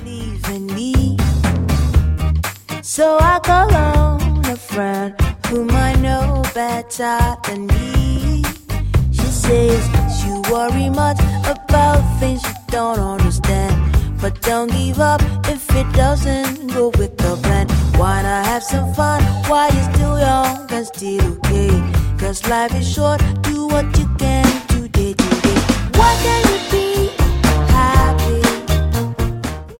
believe in me. So I call on a friend whom I know better than me. She says you worry much about things you don't understand, but don't give up if it doesn't go with the plan. Why not have some fun while you're still young and still okay? 'Cause life is short, do what you can